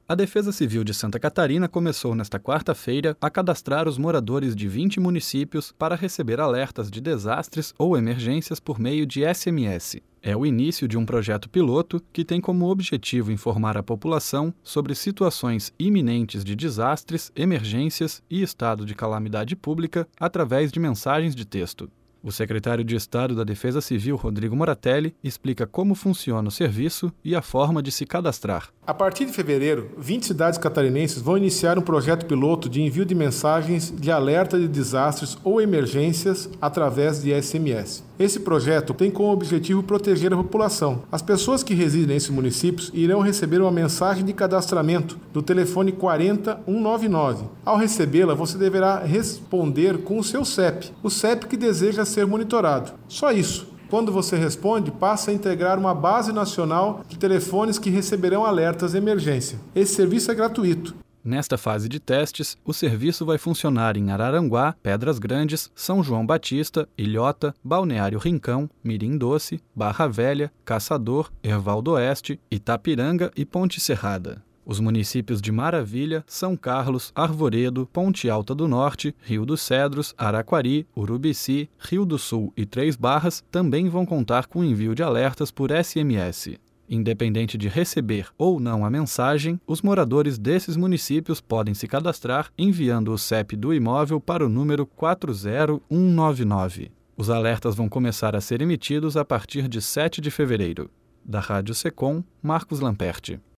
A Defesa Civil de Santa Catarina começou nesta quarta-feira a cadastrar os moradores de 20 municípios para receber alertas de desastres ou emergências por meio de SMS. É o início de um projeto piloto que tem como objetivo informar a população sobre situações iminentes de desastres, emergências e estado de calamidade pública através de mensagens de texto. O secretário de Estado da Defesa Civil, Rodrigo Moratelli, explica como funciona o serviço e a forma de se cadastrar. A partir de fevereiro, 20 cidades catarinenses vão iniciar um projeto piloto de envio de mensagens de alerta de desastres ou emergências através de SMS. Esse projeto tem como objetivo proteger a população. As pessoas que residem nesses municípios irão receber uma mensagem de cadastramento do telefone 40199. Ao recebê-la, você deverá responder com o seu CEP, o CEP que deseja ser monitorado. Só isso. Quando você responde, passa a integrar uma base nacional de telefones que receberão alertas de emergência. Esse serviço é gratuito. Nesta fase de testes, o serviço vai funcionar em Araranguá, Pedras Grandes, São João Batista, Ilhota, Balneário Rincão, Mirim Doce, Barra Velha, Caçador, Erval do Oeste, Itapiranga e Ponte Serrada. Os municípios de Maravilha, São Carlos, Arvoredo, Ponte Alta do Norte, Rio dos Cedros, Araquari, Urubici, Rio do Sul e Três Barras também vão contar com envio de alertas por SMS. Independente de receber ou não a mensagem, os moradores desses municípios podem se cadastrar enviando o CEP do imóvel para o número 40199. Os alertas vão começar a ser emitidos a partir de 7 de fevereiro. Da Rádio Secom, Marcos Lamperti.